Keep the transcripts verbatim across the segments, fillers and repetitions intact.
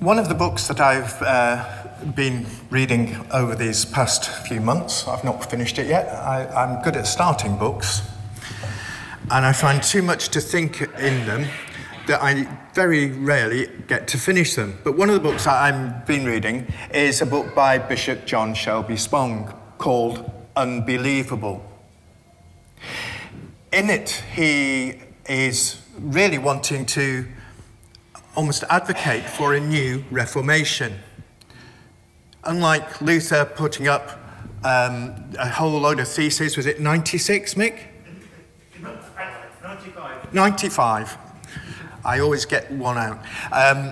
One of the books that I've uh, been reading over these past few months, I've not finished it yet. I, I'm good at starting books, and I find too much to think in them that I very rarely get to finish them. But one of the books that I've been reading is a book by Bishop John Shelby Spong called Unbelievable. In it, he is really wanting to almost advocate for a new reformation. Unlike Luther putting up um, a whole load of theses, was it ninety-six, Mick? ninety-five. ninety-five. I always get one out. Um,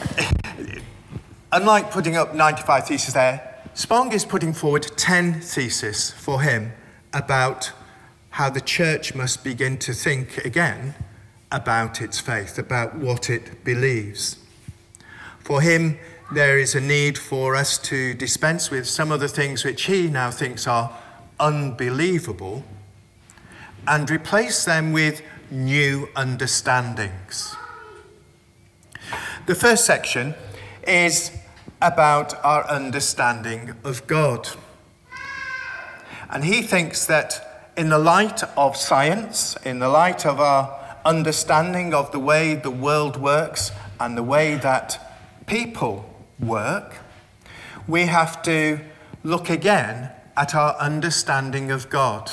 unlike putting up ninety-five theses there, Spong is putting forward ten theses for him about how the church must begin to think again about its faith, about what it believes. For him, there is a need for us to dispense with some of the things which he now thinks are unbelievable and replace them with new understandings. The first section is about our understanding of God. And he thinks that in the light of science, in the light of our understanding of the way the world works and the way that people work, we have to look again at our understanding of God.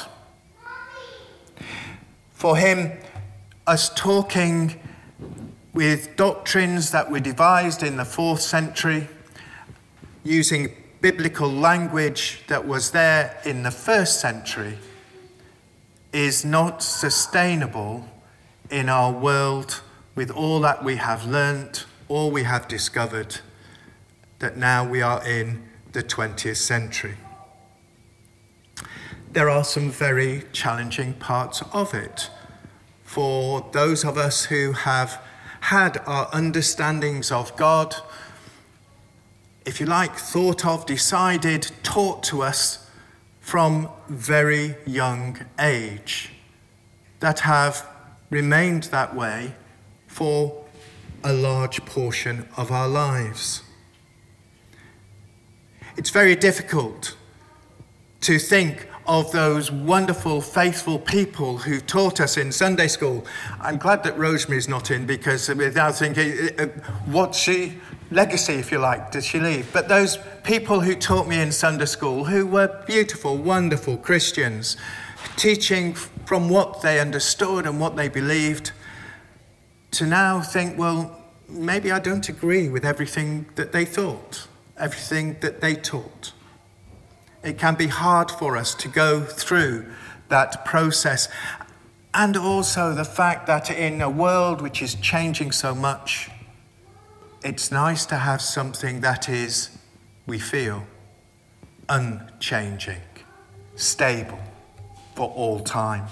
For him, us talking with doctrines that were devised in the fourth century, using biblical language that was there in the first century, is not sustainable in our world with all that we have learnt, all we have discovered, that now we are in the twentieth century. There are some very challenging parts of it for those of us who have had our understandings of God, if you like, thought of, decided, taught to us from very young age, that have remained that way for a large portion of our lives. It's very difficult to think of those wonderful, faithful people who taught us in Sunday school. I'm glad that Rosemary's not in, because without thinking, what's she, legacy, if you like, did she leave? But those people who taught me in Sunday school, who were beautiful, wonderful Christians, teaching from what they understood and what they believed, to now think, well, maybe I don't agree with everything that they thought, everything that they taught. It can be hard for us to go through that process. And also the fact that in a world which is changing so much, it's nice to have something that is, we feel, unchanging, stable for all time.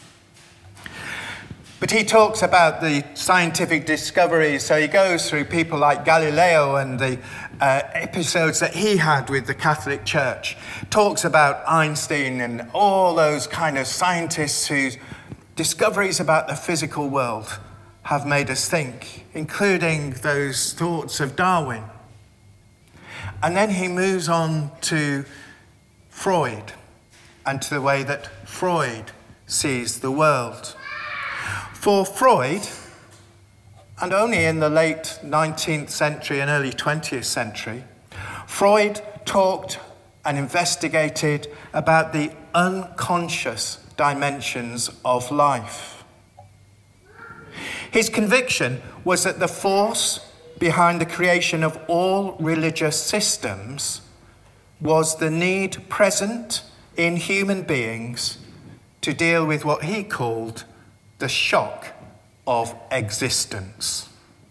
But he talks about the scientific discoveries, so he goes through people like Galileo and the uh, episodes that he had with the Catholic Church, talks about Einstein and all those kind of scientists whose discoveries about the physical world have made us think, including those thoughts of Darwin. And then he moves on to Freud and to the way that Freud sees the world. For Freud, and only in the late nineteenth century and early twentieth century, Freud talked and investigated about the unconscious dimensions of life. His conviction was that the force behind the creation of all religious systems was the need present in human beings to deal with what he called the shock of existence.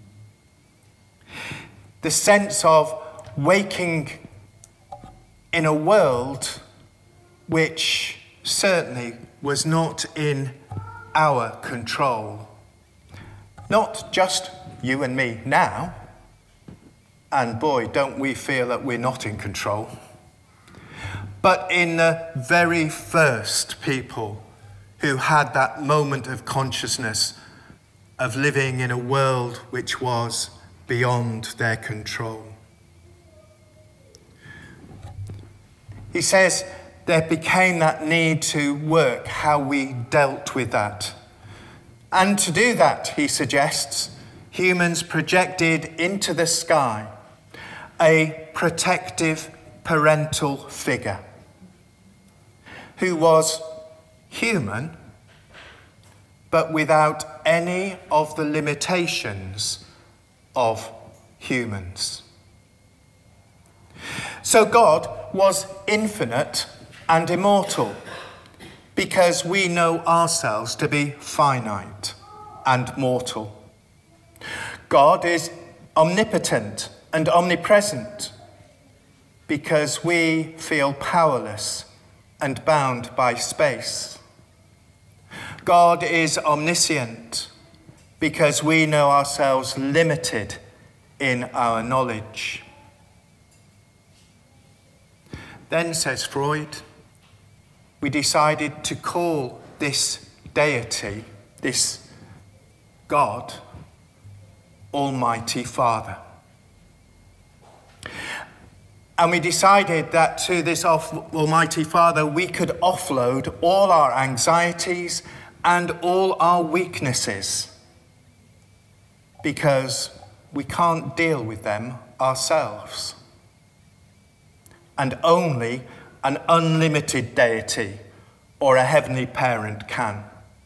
The sense of waking in a world which certainly was not in our control. Not just you and me now, and boy, don't we feel that we're not in control, but in the very first people who had that moment of consciousness of living in a world which was beyond their control. He says there became that need to work how we dealt with that. And to do that, he suggests, humans projected into the sky a protective parental figure who was human, but without any of the limitations of humans. So God was infinite and immortal because we know ourselves to be finite and mortal. God is omnipotent and omnipresent because we feel powerless and bound by space. God is omniscient because we know ourselves limited in our knowledge. Then, says Freud, we decided to call this deity, this God, Almighty Father. And we decided that to this Almighty Father we could offload all our anxieties and all our weaknesses because we can't deal with them ourselves. And only an unlimited deity or a heavenly parent can.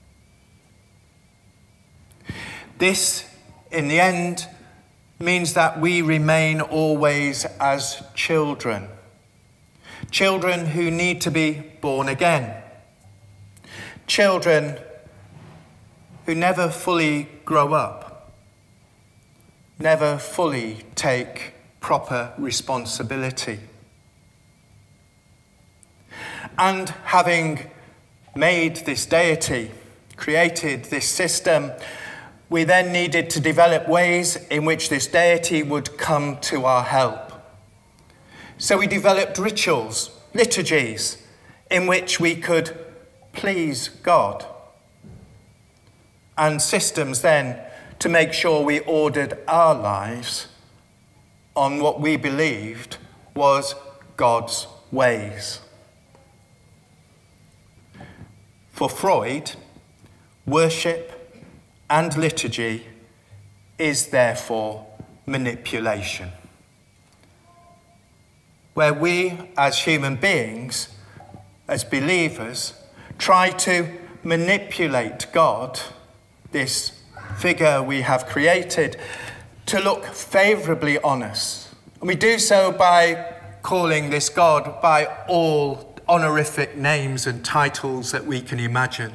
This, in the end, means that we remain always as children. Children who need to be born again. Children who never fully grow up, never fully take proper responsibility. And having made this deity, created this system, we then needed to develop ways in which this deity would come to our help. So we developed rituals, liturgies, in which we could please God. And systems then to make sure we ordered our lives on what we believed was God's ways. For Freud, worship and liturgy is therefore manipulation, where we as human beings, as believers, try to manipulate God, this figure we have created, to look favourably on us. And we do so by calling this God by all honorific names and titles that we can imagine.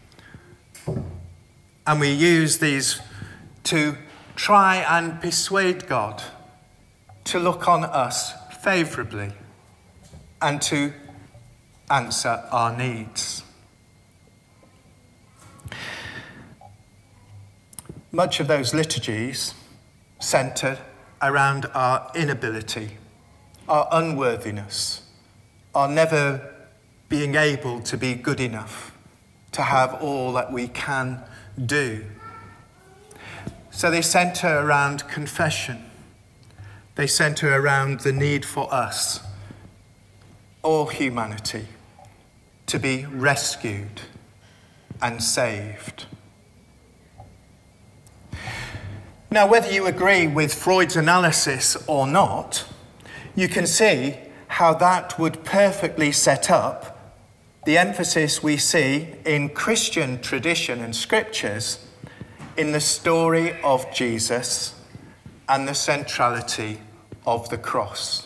And we use these to try and persuade God to look on us favourably and to answer our needs. Much of those liturgies centre around our inability, our unworthiness, our never being able to be good enough, to have all that we can do. So they centre around confession. They centre around the need for us, all humanity, to be rescued and saved. Now, whether you agree with Freud's analysis or not, you can see how that would perfectly set up the emphasis we see in Christian tradition and scriptures in the story of Jesus and the centrality of the cross.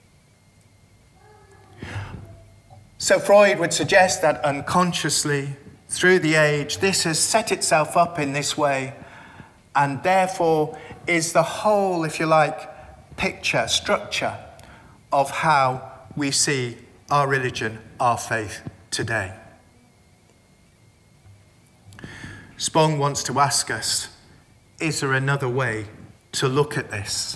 So Freud would suggest that unconsciously, through the age, this has set itself up in this way, and therefore is the whole, if you like, picture, structure of how we see our religion, our faith today. Spong wants to ask us, is there another way to look at this?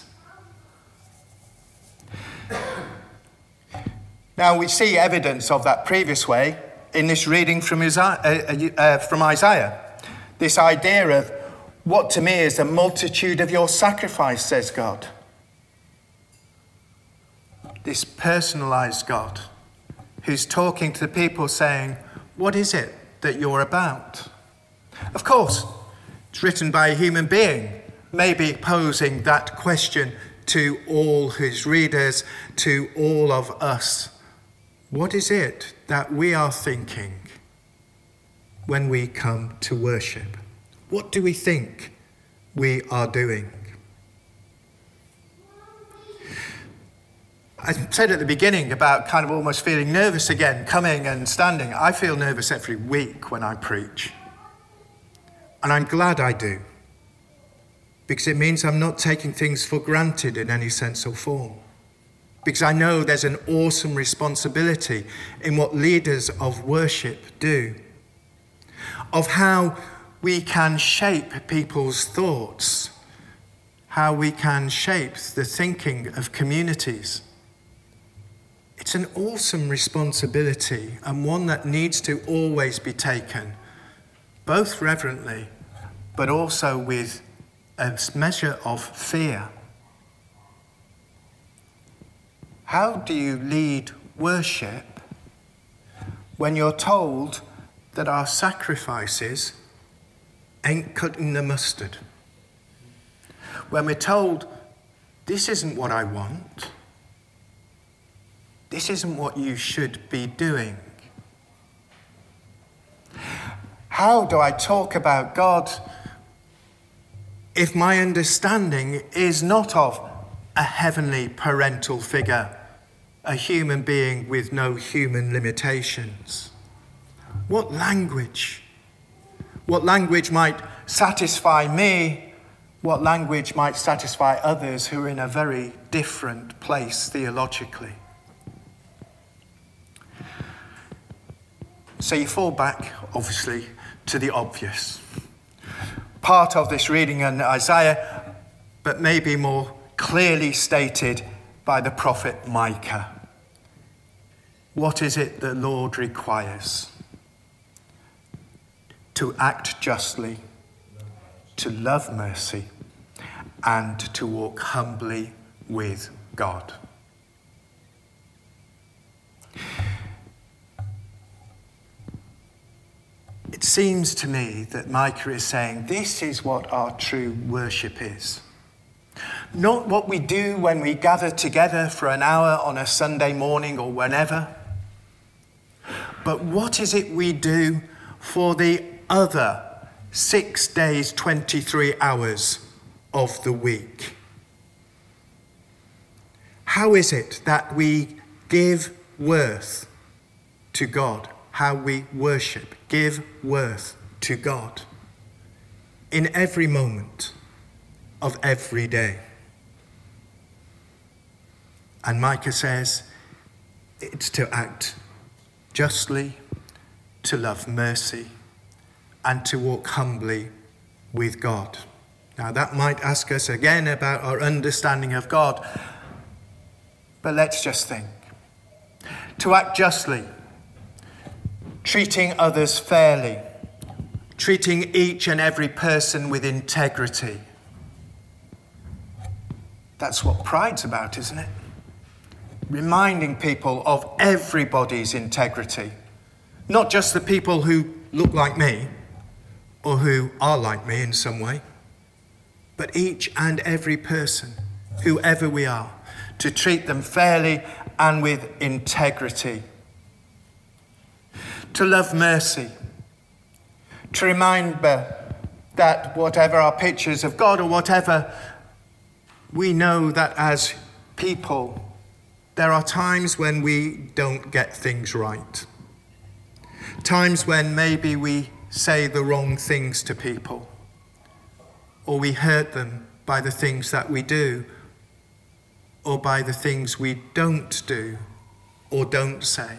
Now, we see evidence of that previous way in this reading from Isaiah, uh, uh, from Isaiah. This idea of What to me is the multitude of your sacrifice, says God. This personalized God who's talking to the people saying, what is it that you're about? Of course, it's written by a human being, maybe posing that question to all his readers, to all of us. What is it that we are thinking when we come to worship? What do we think we are doing? I said at the beginning about kind of almost feeling nervous again, coming and standing. I feel nervous every week when I preach. And I'm glad I do, because it means I'm not taking things for granted in any sense or form. Because I know there's an awesome responsibility in what leaders of worship do, of how we can shape people's thoughts, how we can shape the thinking of communities. It's an awesome responsibility, and one that needs to always be taken, both reverently, but also with a measure of fear. How do you lead worship when you're told that our sacrifices ain't cutting the mustard? When we're told, this isn't what I want, this isn't what you should be doing. How do I talk about God if my understanding is not of a heavenly parental figure, a human being with no human limitations? What language? What language might satisfy me? What language might satisfy others who are in a very different place theologically? So you fall back, obviously, to the obvious. Part of this reading in Isaiah, but maybe more clearly stated by the prophet Micah. What is it the Lord requires? To act justly, to love mercy, and to walk humbly with God. It seems to me that Micah is saying this is what our true worship is. Not what we do when we gather together for an hour on a Sunday morning or whenever, but what is it we do for the other six days, twenty-three hours of the week? How is it that we give worth to God? How we worship, give worth to God in every moment of every day. And Micah says it's to act justly, to love mercy, and to walk humbly with God. Now that might ask us again about our understanding of God, but let's just think. To act justly, treating others fairly, treating each and every person with integrity. That's what pride's about, isn't it? Reminding people of everybody's integrity, not just the people who look like me or who are like me in some way, but each and every person, whoever we are, to treat them fairly and with integrity. To love mercy, to remember that whatever our pictures of God or whatever, we know that as people, there are times when we don't get things right. Times when maybe we say the wrong things to people, or we hurt them by the things that we do, or by the things we don't do or don't say.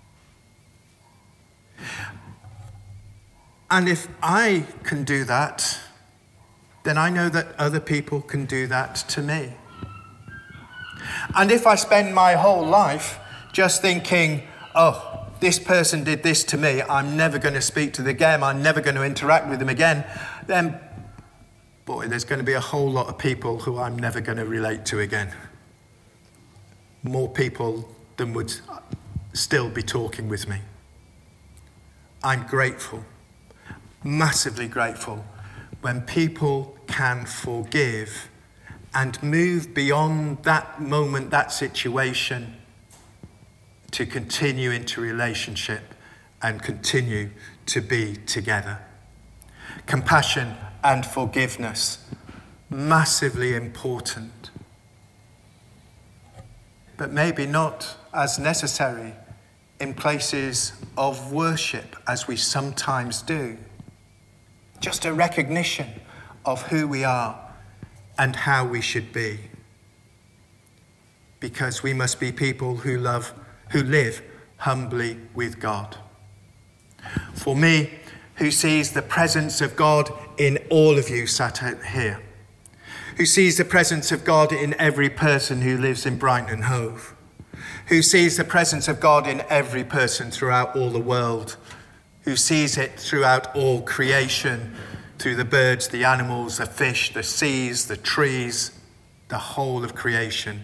And if I can do that, then I know that other people can do that to me. And if I spend my whole life just thinking, oh, this person did this to me, I'm never going to speak to them again, I'm never going to interact with them again, then boy, there's going to be a whole lot of people who I'm never going to relate to again. More people than would still be talking with me. I'm grateful, massively grateful, when people can forgive and move beyond that moment, that situation, to continue into relationship and continue to be together. Compassion and forgiveness, massively important, but maybe not as necessary in places of worship as we sometimes do. Just a recognition of who we are and how we should be. Because we must be people who love, who live humbly with God. For me, who sees the presence of God in all of you sat out here, who sees the presence of God in every person who lives in Brighton and Hove, who sees the presence of God in every person throughout all the world, who sees it throughout all creation, through the birds, the animals, the fish, the seas, the trees, the whole of creation.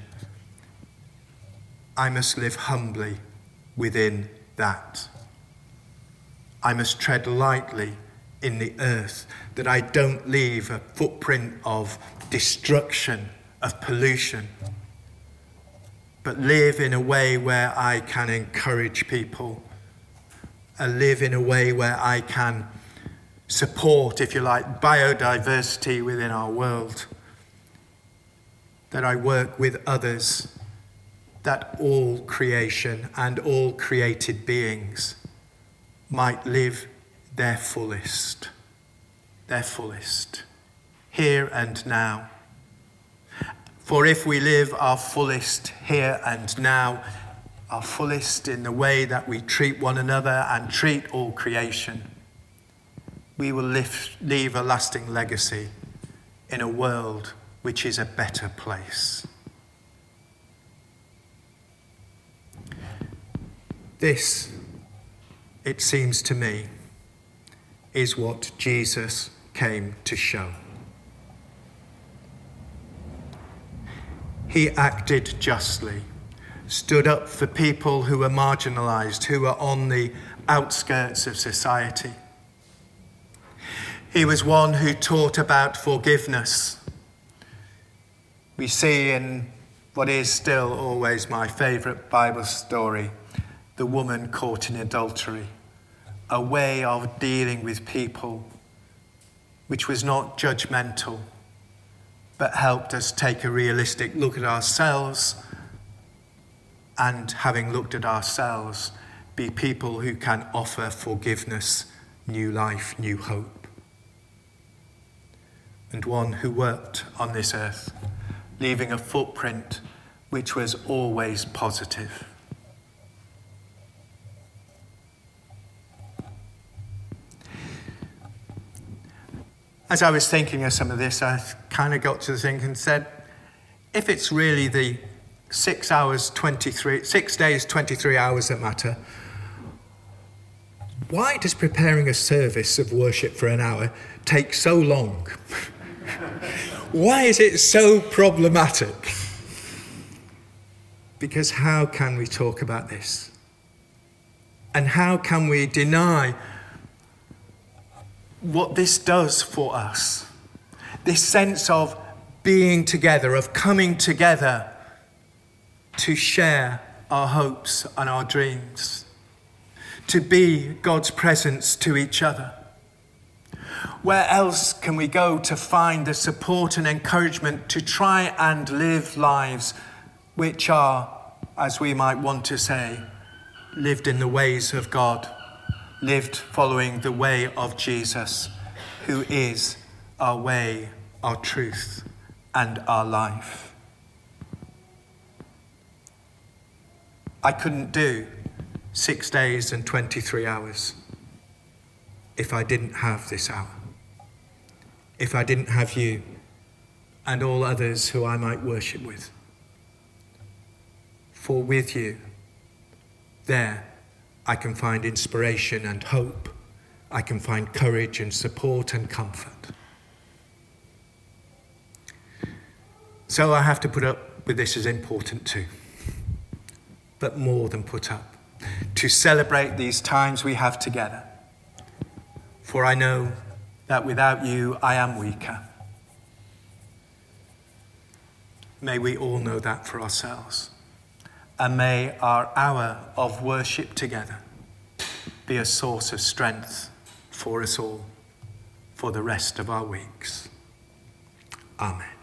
I must live humbly within that. I must tread lightly in the earth, that I don't leave a footprint of destruction, of pollution, but live in a way where I can encourage people, and live in a way where I can support, if you like, biodiversity within our world, that I work with others, that all creation and all created beings might live their fullest, their fullest, here and now. For if we live our fullest here and now, our fullest in the way that we treat one another and treat all creation, we will live, leave a lasting legacy in a world which is a better place. This, it seems to me, is what Jesus came to show. He acted justly, stood up for people who were marginalized, who were on the outskirts of society. He was one who taught about forgiveness. We see in what is still always my favorite Bible story, the woman caught in adultery, a way of dealing with people which was not judgmental, but helped us take a realistic look at ourselves, and having looked at ourselves, be people who can offer forgiveness, new life, new hope. And one who worked on this earth, leaving a footprint which was always positive. As I was thinking of some of this, I kind of got to think and said, if it's really the six hours, twenty-three, six days, twenty-three hours that matter, why does preparing a service of worship for an hour take so long? Why is it so problematic? Because how can we talk about this? And how can we deny what this does for us? This sense of being together, of coming together to share our hopes and our dreams, to be God's presence to each other. Where else can we go to find the support and encouragement to try and live lives which are, as we might want to say, lived in the ways of God, lived following the way of Jesus, who is our way, our truth, and our life? I couldn't do six days and twenty-three hours if I didn't have this hour, if I didn't have you and all others who I might worship with. For with you, there I can find inspiration and hope. I can find courage and support and comfort. So I have to put up with this as important too, but more than put up, to celebrate these times we have together. For I know that without you, I am weaker. May we all know that for ourselves. And may our hour of worship together be a source of strength for us all for the rest of our weeks. Amen.